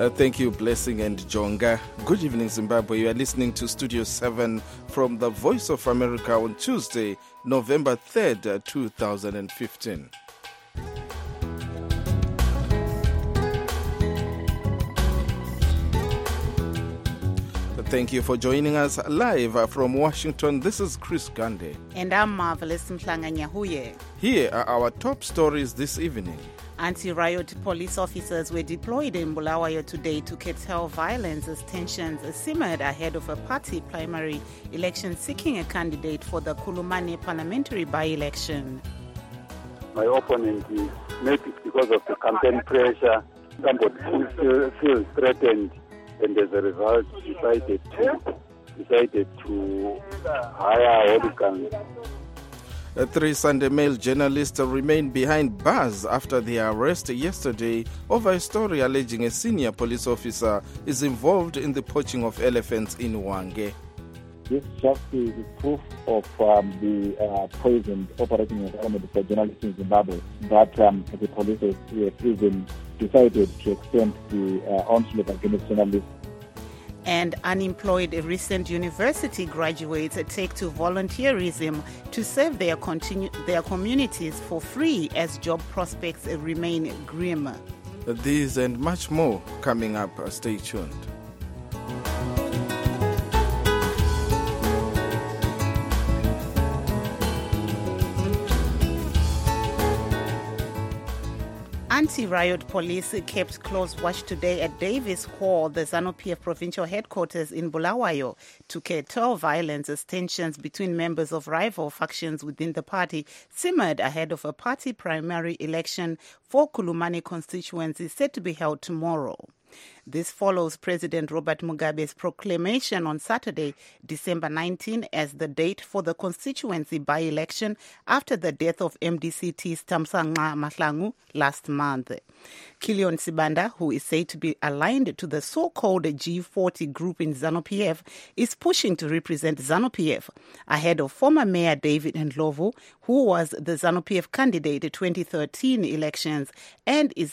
Thank you, Blessing and Jonga. Good evening, Zimbabwe. You are listening to Studio 7 from the Voice of America on Tuesday, November 3rd, 2015. Thank you for joining us live from Washington. This is Chris Gande. And I'm Marvelous Mhlanga-Nyahuye. Here are our top stories this evening. Anti-riot police officers were deployed in Bulawayo today to curtail violence as tensions simmered ahead of a party primary election seeking a candidate for the Kulumane parliamentary by-election. My opponent is maybe because of the campaign pressure, somebody who feels threatened, and as a result decided to hire hooligans. 3 Sunday Mail journalists remain behind bars after their arrest yesterday over a story alleging a senior police officer is involved in the poaching of elephants in Hwange. This just is proof of the poisoned operating environment for journalists in Zimbabwe, that the police has even decided to extend the onslaught against journalists. And unemployed recent university graduates take to volunteerism to serve their communities for free as job prospects remain grim. These and much more coming up. Stay tuned. Anti-riot police kept close watch today at Davis Hall, the ZANU-PF provincial headquarters in Bulawayo, to curtail violence as tensions between members of rival factions within the party simmered ahead of a party primary election for Kulumane constituency set to be held tomorrow. This follows President Robert Mugabe's proclamation on Saturday, December 19, as the date for the constituency by-election after the death of MDCT's Thamsanqa Mahlangu last month. Kilian Sibanda, who is said to be aligned to the so-called G40 group in ZANU-PF, is pushing to represent ZANU-PF ahead of former Mayor David Ndlovu, who was the ZANU-PF candidate at 2013 elections and is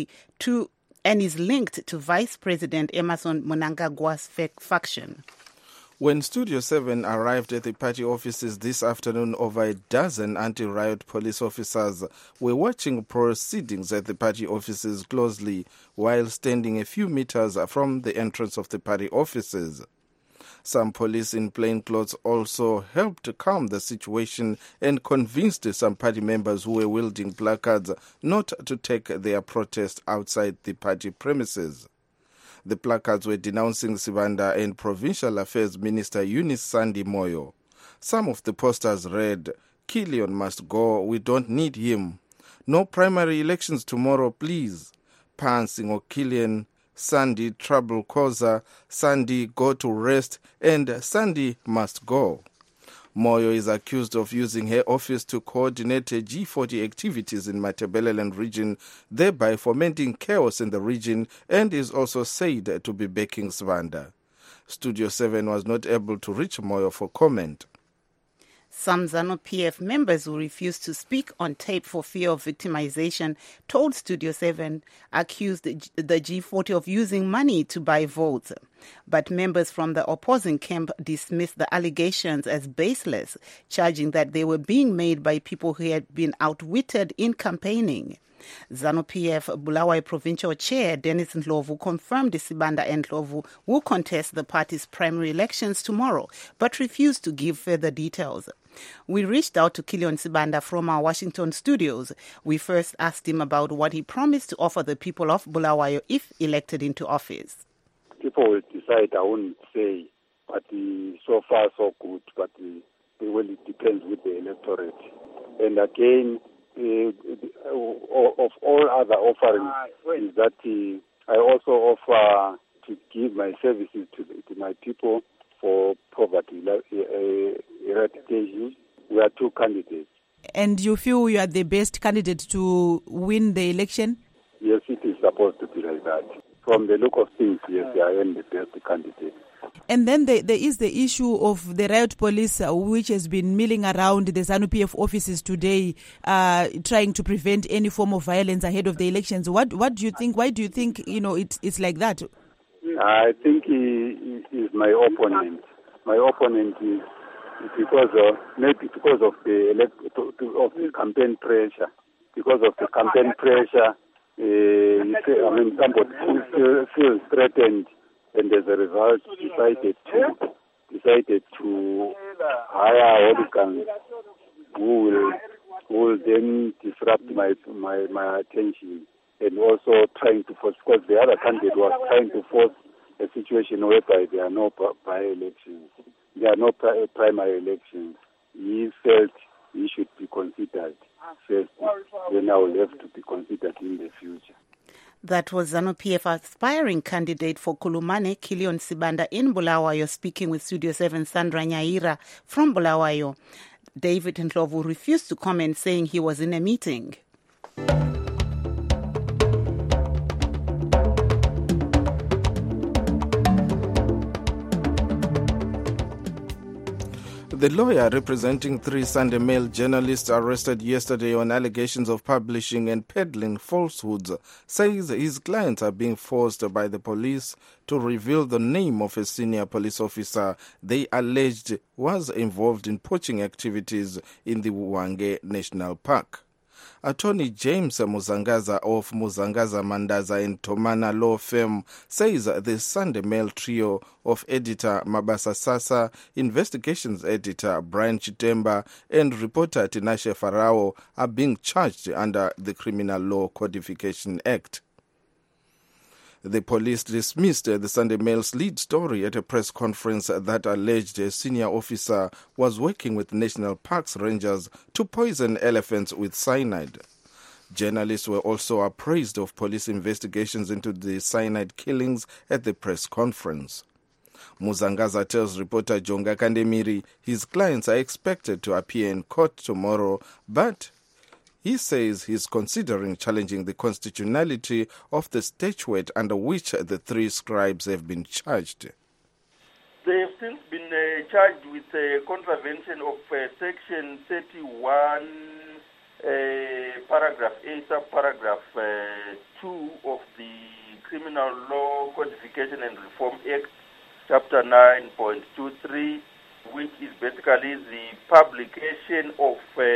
linked to Vice President Emmerson Mnangagwa's faction. When Studio 7 arrived at the party offices this afternoon, over a dozen anti-riot police officers were watching proceedings at the party offices closely while standing a few meters from the entrance of the party offices. Some police in plainclothes also helped calm the situation and convinced some party members who were wielding placards not to take their protest outside the party premises. The placards were denouncing Sibanda and Provincial Affairs Minister Eunice Sandi Moyo. Some of the posters read, "Kilian must go, we don't need him. No primary elections tomorrow, please. Pansing or Kilian, Sandi trouble causer, Sandi go to rest, and Sandi must go." Moyo is accused of using her office to coordinate G40 activities in Matabeleland region, thereby fomenting chaos in the region, and is also said to be backing Sibanda. Studio 7 was not able to reach Moyo for comment. Some ZANU-PF members who refused to speak on tape for fear of victimization told Studio 7 accused the G40 of using money to buy votes. But members from the opposing camp dismissed the allegations as baseless, charging that they were being made by people who had been outwitted in campaigning. ZANU-PF Bulawayo Provincial Chair Dennis Ndlovu confirmed Sibanda and Ndlovu will contest the party's primary elections tomorrow, but refused to give further details. We reached out to Kilian Sibanda from our Washington studios. We first asked him about what he promised to offer the people of Bulawayo if elected into office. People will decide, I won't say, but so far so good, but it depends with the electorate. And again, of all other offerings is that I also offer to give my services to my people for poverty eradication. We are 2 candidates. And you feel you are the best candidate to win the election? Yes, it is supposed to be like that. From the look of things, yes, they are the best candidate. And then there is the issue of the riot police, which has been milling around the ZANU-PF offices today, trying to prevent any form of violence ahead of the elections. What do you think? Why do you think it's like that? I think he is my opponent. My opponent is because of the campaign pressure. Because of the campaign pressure, somebody feels threatened, and as a result decided to hire hooligans who will then disrupt my attention, and also trying to force, because the other candidate was trying to force a situation whereby there are no by-elections, there are no primary elections. He felt he should be considered first, then I will have to be considered in the future. That was ZANU-PF aspiring candidate for Kulumane, Kilion Sibanda in Bulawayo, speaking with Studio 7 Sandra Nyaira from Bulawayo. David Ndlovu refused to comment, saying he was in a meeting. The lawyer representing 3 Sunday Mail journalists arrested yesterday on allegations of publishing and peddling falsehoods says his clients are being forced by the police to reveal the name of a senior police officer they alleged was involved in poaching activities in the Hwange National Park. Attorney James Muzangaza of Muzangaza Mandaza and Tomana Law Firm says the Sunday Mail trio of editor Mabasa Sasa, investigations editor Brian Chitemba, and reporter Tinashe Farao are being charged under the Criminal Law Codification Act. The police dismissed the Sunday Mail's lead story at a press conference that alleged a senior officer was working with National Parks rangers to poison elephants with cyanide. Journalists were also appraised of police investigations into the cyanide killings at the press conference. Muzangaza tells reporter Jonga Kandemiri his clients are expected to appear in court tomorrow, but he says he's considering challenging the constitutionality of the statute under which the 3 scribes have been charged. They have since been charged with contravention of Section 31, Paragraph A, Subparagraph 2 of the Criminal Law Codification and Reform Act, Chapter 9.23, which is basically the publication of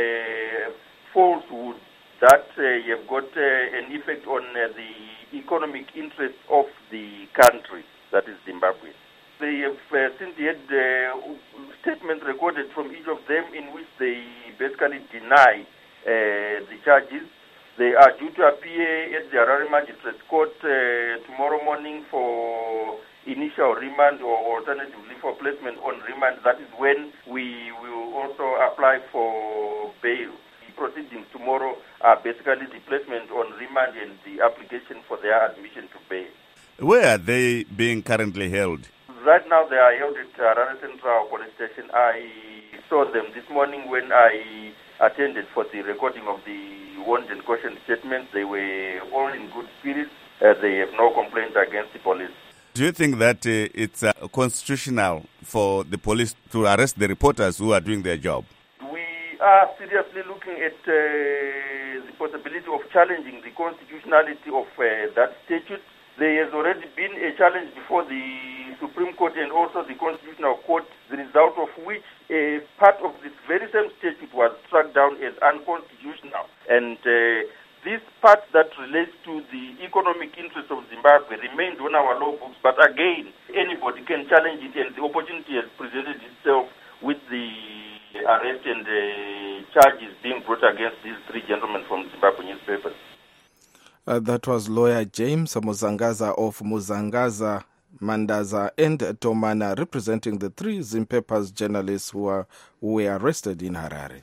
falsehood that have got an effect on the economic interests of the country, that is Zimbabwe. They have since had statements recorded from each of them in which they basically deny the charges. They are due to appear at the Harare Magistrates Court tomorrow morning for initial remand or alternatively for placement on remand. That is when we will also apply for bail. Proceedings tomorrow are basically the placement on remand and the application for their admission to bail. Where are they being currently held? Right now they are held at Harare Central Police Station. I saw them this morning when I attended for the recording of the warrant and caution statements. They were all in good spirits. They have no complaint against the police. Do you think that it's constitutional for the police to arrest the reporters who are doing their job? We are seriously looking at the possibility of challenging the constitutionality of that statute. There has already been a challenge before the Supreme Court and also the Constitutional Court, the result of which a part of this very same statute was struck down as unconstitutional. And this part that relates to the economic interests of Zimbabwe remains on our law books, but again, anybody can challenge it, and the opportunity has presented itself with the arrest and charges being brought against these 3 gentlemen from Zimbabwe newspapers. That was lawyer James Muzangaza of Muzangaza Mandaza and Tomana, representing the 3 Zimpepers journalists who were arrested in Harare.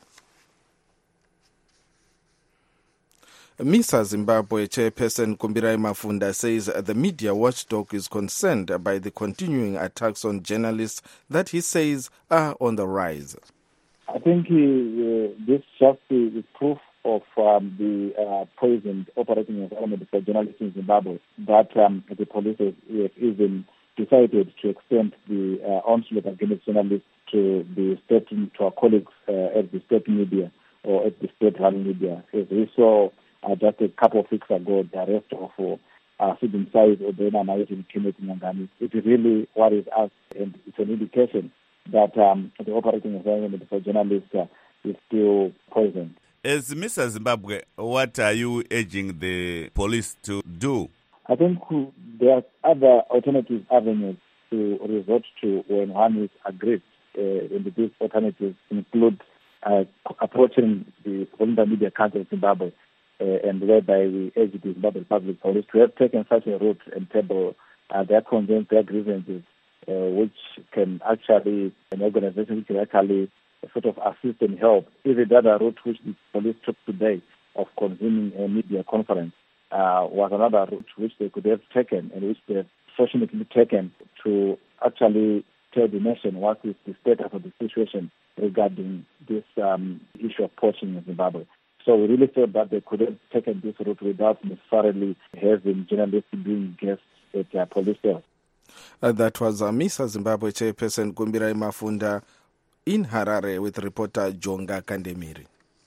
MISA Zimbabwe chairperson Kumbirai Mafunda says the media watchdog is concerned by the continuing attacks on journalists that he says are on the rise. I think this just is proof of the poisoned operating environment for journalists in Zimbabwe that the police have even decided to extend the onslaught against journalists to the state, to our colleagues at the state media or at the state-run media. As we saw just a couple of weeks ago, the arrest of Sidin Said Obena and Kenneth Nyangani. It really worries us, and it's an indication that the operating environment for journalists is still poisoned. As Mr. Zimbabwe, what are you urging the police to do? I think there are other alternative avenues to resort to when one is aggrieved, and these alternatives include approaching the Volunteer Media Council of Zimbabwe, and whereby we urge the Zimbabwe Public Police to have taken such a route and table their concerns, their grievances, which can actually, an organization which can actually sort of assist and help. Even the other route which the police took today of convening a media conference was another route which they could have taken and which they have fortunately taken to actually tell the nation what is the status of the situation regarding this issue of poaching in Zimbabwe. So we really thought that they could have taken this route without necessarily having journalists being guests at their police cells. That was Misa Zimbabwe chairperson Gumbirai Mafunda in Harare with reporter Jonga Kandemiri.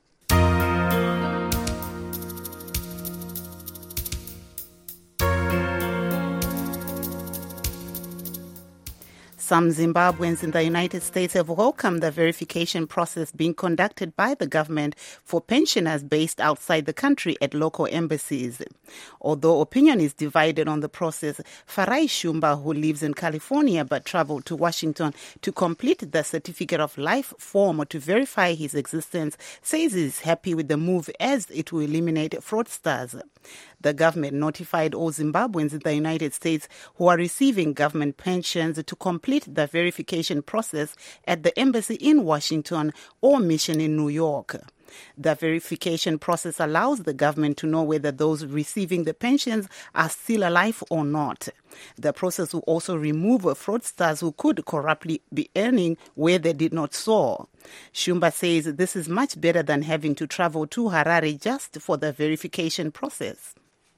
Some Zimbabweans in the United States have welcomed the verification process being conducted by the government for pensioners based outside the country at local embassies. Although opinion is divided on the process, Farai Shumba, who lives in California but traveled to Washington to complete the Certificate of Life form to verify his existence, says he's happy with the move as it will eliminate fraudsters. The government notified all Zimbabweans in the United States who are receiving government pensions to complete the verification process at the embassy in Washington or mission in New York. The verification process allows the government to know whether those receiving the pensions are still alive or not. The process will also remove fraudsters who could corruptly be earning where they did not soar. Shumba says this is much better than having to travel to Harare just for the verification process.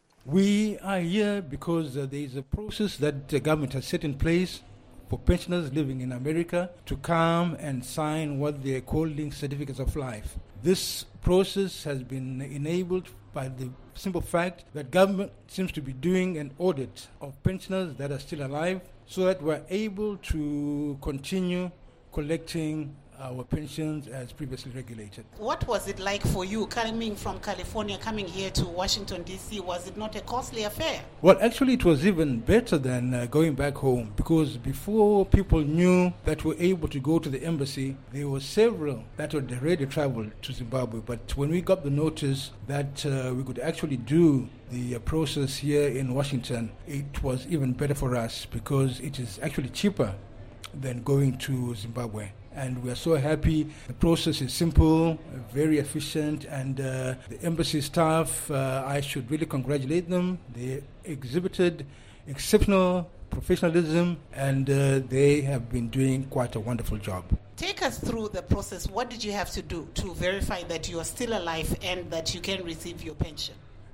We are here because there is a process that the government has set in place for pensioners living in America to come and sign what they are calling certificates of life. This process has been enabled by the simple fact that government seems to be doing an audit of pensioners that are still alive so that we're able to continue collecting our pensions as previously regulated. What was it like for you coming from California, coming here to Washington, D.C.? Was it not a costly affair? Well, actually, it was even better than going back home because before people knew that we were able to go to the embassy, there were several that had already traveled to Zimbabwe. But when we got the notice that we could actually do the process here in Washington, it was even better for us because it is actually cheaper than going to Zimbabwe. And we are so happy. The process is simple, very efficient, and the embassy staff, I should really congratulate them. They exhibited exceptional professionalism, and they have been doing quite a wonderful job. Take us through the process. What did you have to do to verify that you are still alive and that you can receive your pension?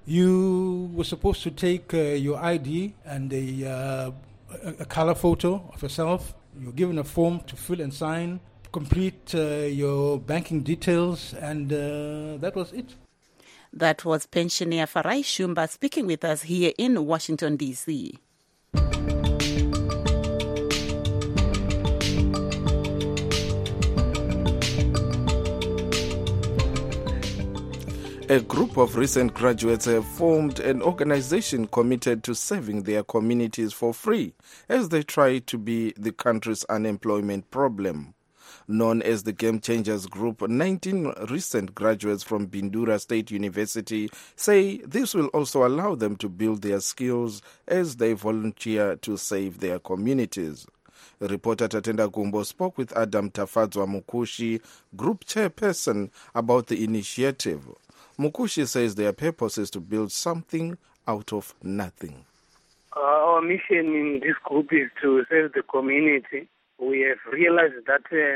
You were supposed to take your ID and a color photo of yourself. You're given a form to fill and sign, complete your banking details, and that was it. That was pensioner Farai Shumba speaking with us here in Washington, D.C. A group of recent graduates have formed an organization committed to serving their communities for free as they try to be the country's unemployment problem. Known as the Game Changers Group, 19 recent graduates from Bindura State University say this will also allow them to build their skills as they volunteer to save their communities. Reporter Tatenda Gumbo spoke with Adam Tafadzwa Mukushi, group chairperson, about the initiative. Mukushi says their purpose is to build something out of nothing. Our mission in this group is to serve the community. We have realized that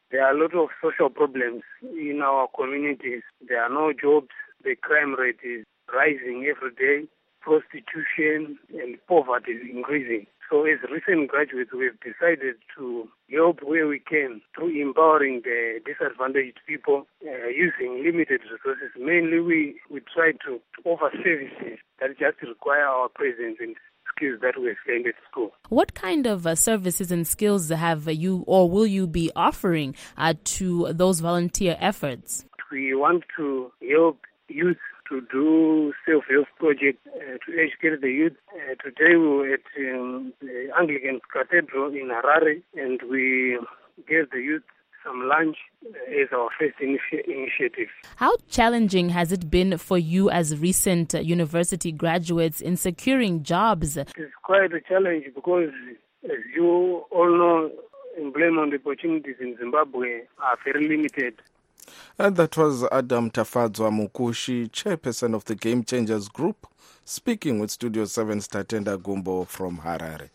There are a lot of social problems in our communities. There are no jobs. The crime rate is rising every day. Prostitution and poverty is increasing. So as recent graduates, we've decided to help where we can through empowering the disadvantaged people using limited resources. Mainly we try to offer services that just require our presence and skills that we've learned at school. What kind of services and skills have you or will you be offering to those volunteer efforts? We want to help youth to do self-help projects, to educate the youth. Today we were at the Anglican Cathedral in Harare, and we gave the youth some lunch as our first initiative. How challenging has it been for you as recent university graduates in securing jobs? It's quite a challenge because, as you all know, employment opportunities in Zimbabwe are very limited. And that was Adam Tafadzwa Mukushi, chairperson of the Game Changers Group, speaking with Studio 7's Tatenda Gumbo from Harare.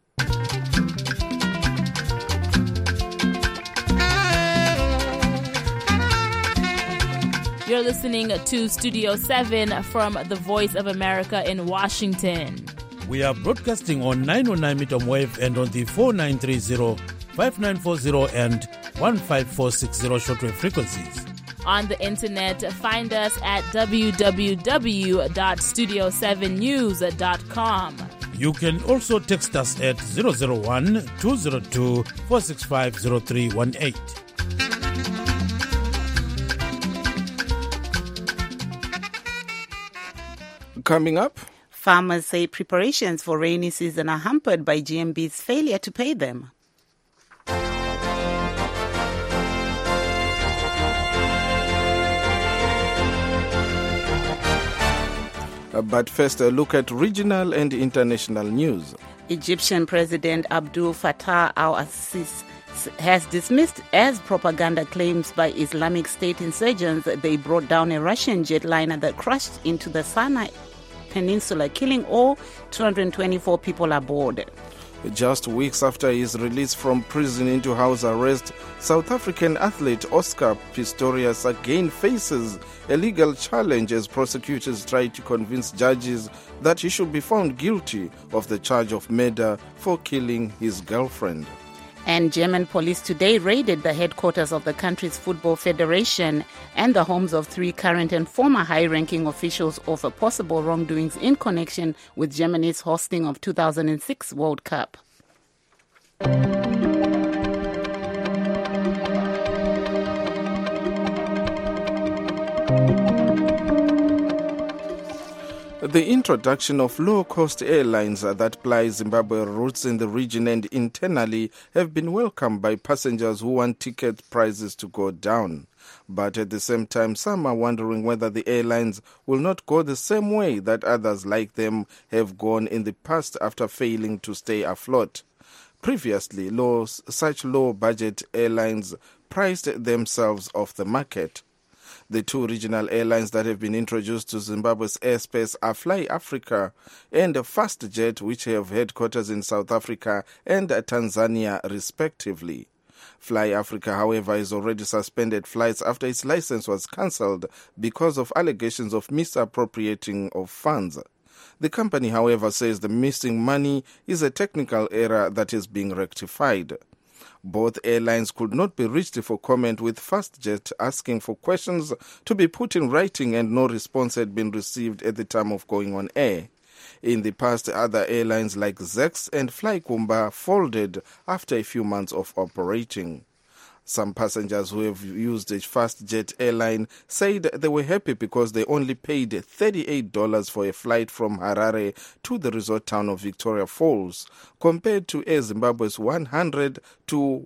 You're listening to Studio 7 from the Voice of America in Washington. We are broadcasting on 909 medium wave and on the 4930, 5940 and 15460 shortwave frequencies. On the internet, find us at www.studio7news.com. You can also text us at 001-202-465-0318. Coming up, farmers say preparations for rainy season are hampered by GMB's failure to pay them. But first, a look at regional and international news. Egyptian President Abdel Fattah al-Sisi has dismissed as propaganda claims by Islamic State insurgents that they brought down a Russian jetliner that crashed into the Sinai Peninsula, killing all 224 people aboard. Just weeks after his release from prison into house arrest, South African athlete Oscar Pistorius again faces a legal challenge as prosecutors try to convince judges that he should be found guilty of the charge of murder for killing his girlfriend. And German police today raided the headquarters of the country's football federation and the homes of 3 current and former high-ranking officials over possible wrongdoings in connection with Germany's hosting of 2006 World Cup. The introduction of low-cost airlines that fly Zimbabwe routes in the region and internally have been welcomed by passengers who want ticket prices to go down. But at the same time, some are wondering whether the airlines will not go the same way that others like them have gone in the past after failing to stay afloat. Previously, such low-budget airlines priced themselves off the market. The 2 regional airlines that have been introduced to Zimbabwe's airspace are Fly Africa and FastJet, which have headquarters in South Africa and Tanzania, respectively. Fly Africa, however, has already suspended flights after its license was cancelled because of allegations of misappropriating of funds. The company, however, says the missing money is a technical error that is being rectified. Both airlines could not be reached for comment, with FastJet asking for questions to be put in writing and no response had been received at the time of going on air. In the past, other airlines like Zex and Flykumba folded after a few months of operating. Some passengers who have used a FastJet airline said they were happy because they only paid $38 for a flight from Harare to the resort town of Victoria Falls, compared to Air Zimbabwe's $100 to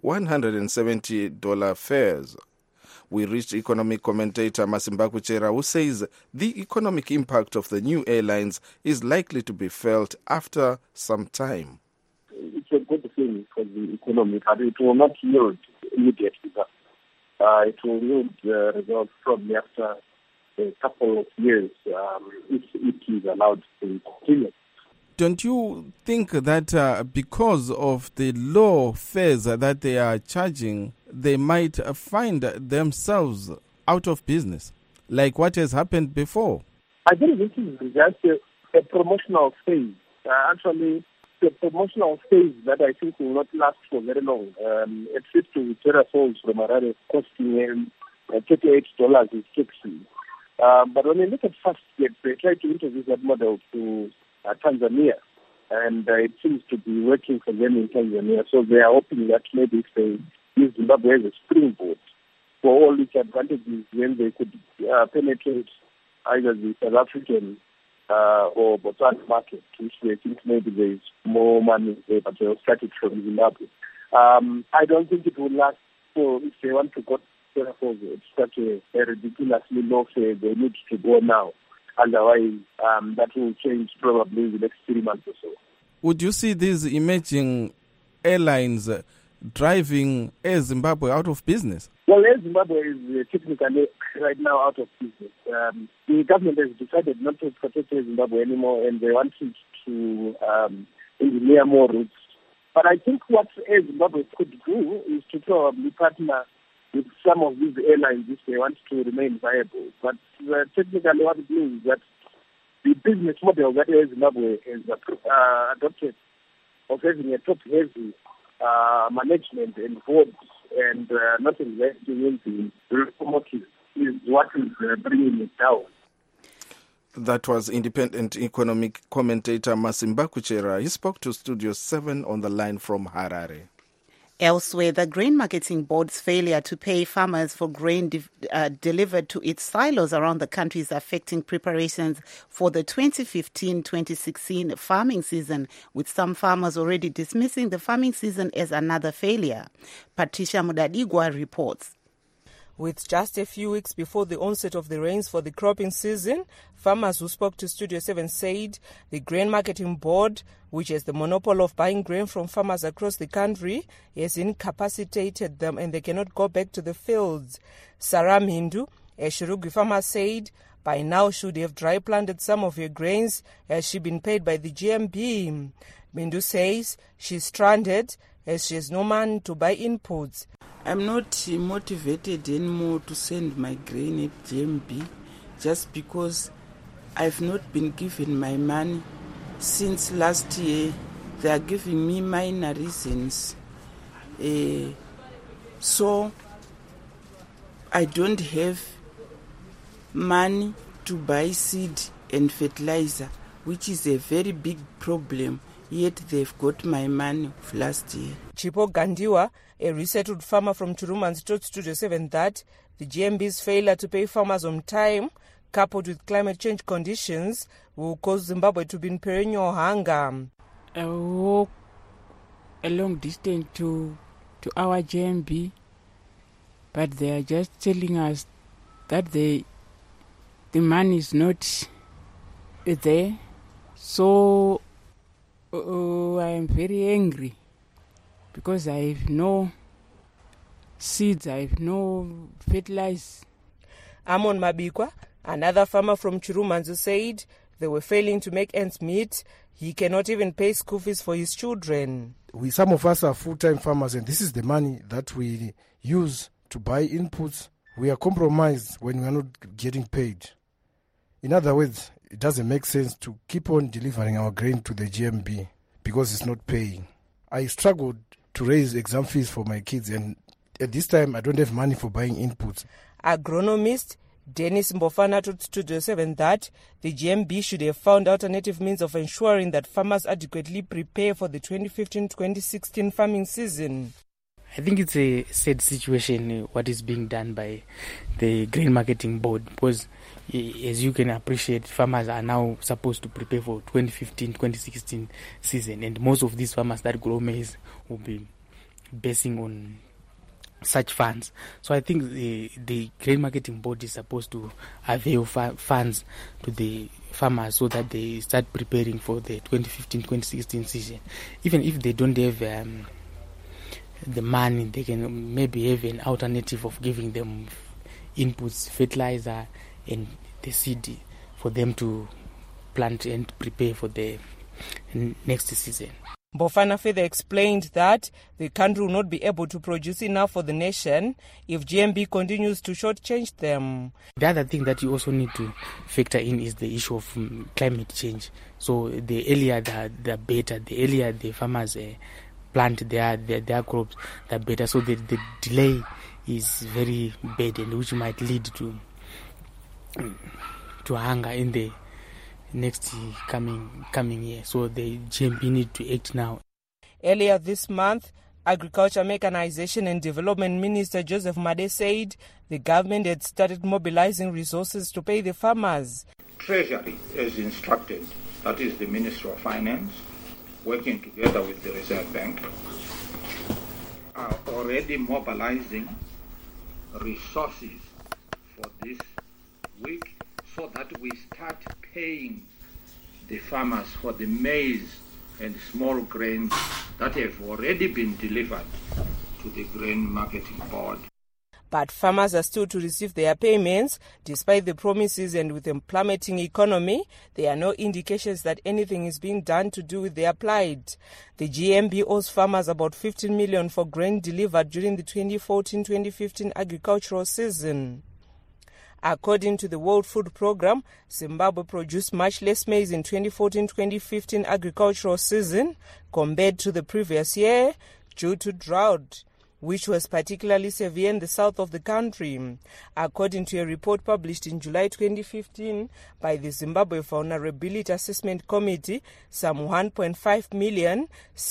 $170 fares. We reached economic commentator Masimbaku Chera, who says the economic impact of the new airlines is likely to be felt after some time. It's a good thing for the economy, but it will not yield immediately. It will yield results probably after a couple of years if it is allowed to continue. Don't you think that because of the low fares that they are charging, they might find themselves out of business, like what has happened before? I think this is just a promotional phase. Actually, the promotional phase that I think will not last for very long. A trip to Terrasols from Harare costing him $38 is taxi. But when you look at Fastjet, they try to introduce that model to Tanzania, and it seems to be working for them in Tanzania. So they are hoping that maybe if they use Zimbabwe as a springboard for all its advantages, then they could penetrate either the South African or Botswana market, which they think maybe there is more money there, but they'll start it from Zimbabwe. I don't think it will last. So if they want to go to it's such a ridiculously low fare, they need to go now. Otherwise, that will change probably in the next 3 months or so. Would you see these emerging airlines driving Air Zimbabwe out of business? Well, Air Zimbabwe is technically right now out of business. The government has decided not to protect Air Zimbabwe anymore, and they want to engineer more routes. But I think what Air Zimbabwe could do is to probably partner with some of these airlines if they want to remain viable. But technically what it means is that the business model that Air Zimbabwe has adopted of having a top-heavy management and board and not investing in the locomotives is what is bringing it down. That was independent economic commentator Masimba Kuchera. He spoke to Studio 7 on the line from Harare. Elsewhere, the Grain Marketing Board's failure to pay farmers for grain delivered to its silos around the country is affecting preparations for the 2015-2016 farming season, with some farmers already dismissing the farming season as another failure. Patricia Mudadigwa reports. With just a few weeks before the onset of the rains for the cropping season, farmers who spoke to Studio 7 said the Grain Marketing Board, which has the monopoly of buying grain from farmers across the country, has incapacitated them and they cannot go back to the fields. Sarah Mindu, a Shirugwi farmer, said by now should have dry planted some of her grains as she been paid by the GMB. Mindu says she's stranded as she has no money to buy inputs. I'm not motivated anymore to send my grain at GMB just because I've not been given my money. Since last year, they are giving me minor reasons. So I don't have money to buy seed and fertilizer, which is a very big problem. Yet they've got my money of last year. Chipo Gandiwa, a resettled farmer from Churumans, told Studio 7 that the GMB's failure to pay farmers on time, coupled with climate change conditions, will cause Zimbabwe to be in perennial hunger. I walk a long distance to our GMB, but they are just telling us that the money is not there. So I am very angry because I have no seeds, I have no fertilizer. Amon Mabikwa, another farmer from Chirumanzu, said they were failing to make ends meet. He cannot even pay school fees for his children. Some of us are full-time farmers, and this is the money that we use to buy inputs. We are compromised when we are not getting paid. In other words, it doesn't make sense to keep on delivering our grain to the GMB because it's not paying. I struggled to raise exam fees for my kids, and at this time I don't have money for buying inputs. Agronomist Dennis Mbofana told Studio 7 that the GMB should have found alternative means of ensuring that farmers adequately prepare for the 2015-2016 farming season. I think it's a sad situation, what is being done by the Grain Marketing Board, because as you can appreciate, farmers are now supposed to prepare for 2015-2016 season, and most of these farmers that grow maize will be basing on such funds. So I think the Grain Marketing Board is supposed to avail funds to the farmers so that they start preparing for the 2015-2016 season. Even if they don't have the money, they can maybe have an alternative of giving them inputs, fertilizer and the seed for them to plant and prepare for the next season. Bofana further explained that the country will not be able to produce enough for the nation if GMB continues to shortchange them. The other thing that you also need to factor in is the issue of climate change. So the earlier the better, the earlier the farmers plant their crops, the better. So the delay is very bad, and which might lead to hunger in the next coming year. So the GMB need to act now. Earlier this month, Agriculture, Mechanization and Development Minister Joseph Made said the government had started mobilizing resources to pay the farmers. Treasury, as instructed, that is the Ministry of Finance, working together with the Reserve Bank, are already mobilizing resources for this week so that we start paying the farmers for the maize and small grains that have already been delivered to the Grain Marketing Board. But farmers are still to receive their payments despite the promises, and with a plummeting economy, there are no indications that anything is being done to do with their plight. The GMB owes farmers about 15 million for grain delivered during the 2014-2015 agricultural season. According to the World Food Programme, Zimbabwe produced much less maize in 2014-2015 agricultural season compared to the previous year due to drought, which was particularly severe in the south of the country. According to a report published in July 2015 by the Zimbabwe Vulnerability Assessment Committee, some 1.5 million,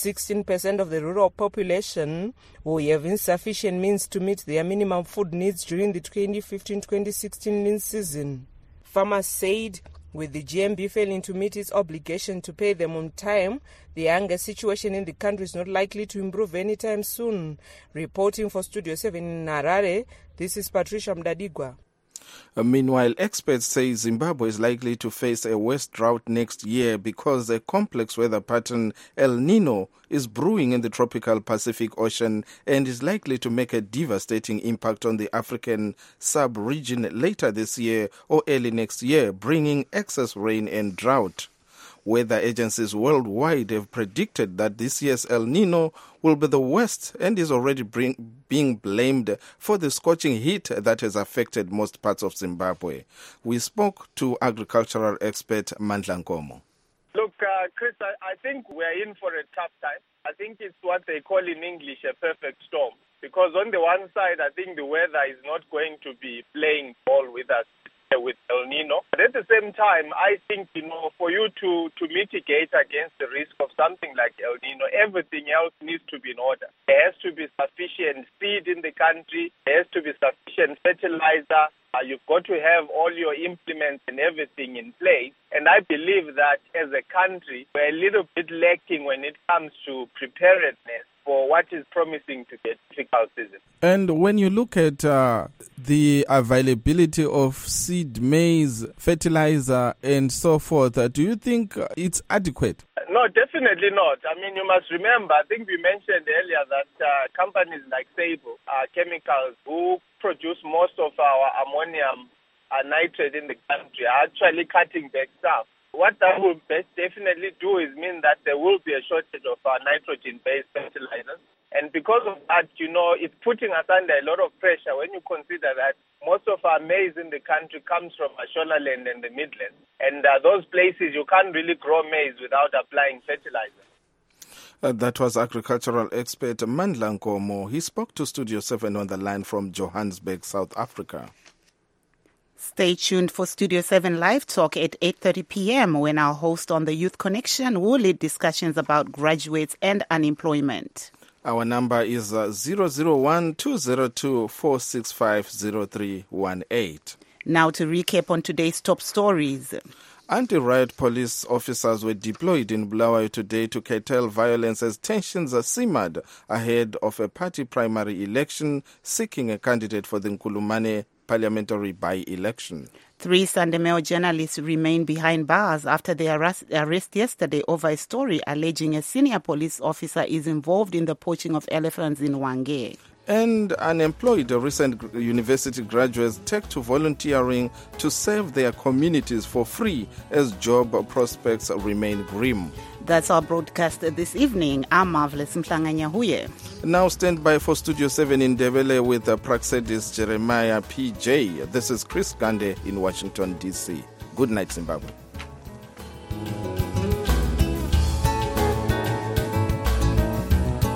16% of the rural population, will have insufficient means to meet their minimum food needs during the 2015-2016 lean season. Farmers said with the GMB failing to meet its obligation to pay them on time, the hunger situation in the country is not likely to improve anytime soon. Reporting for Studio 7 in Harare, this is Patricia Mdadigwa. Meanwhile, experts say Zimbabwe is likely to face a worse drought next year because a complex weather pattern, El Nino, is brewing in the tropical Pacific Ocean and is likely to make a devastating impact on the African sub-region later this year or early next year, bringing excess rain and drought. Weather agencies worldwide have predicted that this year's El Nino will be the worst and is already being blamed for the scorching heat that has affected most parts of Zimbabwe. We spoke to agricultural expert Mandla Nkomo. Look, Chris, I think we're in for a tough time. I think it's what they call in English a perfect storm. Because on the one side, I think the weather is not going to be playing ball with us with El Nino. But at the same time, I think, for you to mitigate against the risk of something like El Nino, everything else needs to be in order. There has to be sufficient seed in the country. There has to be sufficient fertilizer. You've got to have all your implements and everything in place. And I believe that as a country, we're a little bit lacking when it comes to preparedness for what is promising to be a difficult season. And when you look at the availability of seed, maize, fertilizer, and so forth, do you think it's adequate? No, definitely not. I mean, you must remember, I think we mentioned earlier that companies like Sable Chemicals, who produce most of our ammonium nitrate in the country, are actually cutting back staff. What that will definitely do is mean that there will be a shortage of nitrogen-based fertilizers. And because of that, it's putting us under a lot of pressure when you consider that most of our maize in the country comes from Mashonaland and the Midlands. And those places, you can't really grow maize without applying fertilizer. That was agricultural expert Mandla Nkomo. He spoke to Studio 7 on the line from Johannesburg, South Africa. Stay tuned for Studio 7 Live Talk at 8:30 p.m. when our host on the Youth Connection will lead discussions about graduates and unemployment. Our number is 001-202-465-0318. Now to recap on today's top stories. Anti-riot police officers were deployed in Bulawayo today to curtail violence as tensions are simmered ahead of a party primary election seeking a candidate for the Nkulumane parliamentary by-election. 3 Sunday Mail journalists remain behind bars after their arrest yesterday over a story alleging a senior police officer is involved in the poaching of elephants in Hwange. And unemployed recent university graduates take to volunteering to serve their communities for free as job prospects remain grim. That's our broadcast this evening. I'm Marvelous Mhlanganyahuye. Now stand by for Studio 7 in Ndebele with Praxedis Jeremiah PJ. This is Chris Gande in Washington, D.C. Good night, Zimbabwe.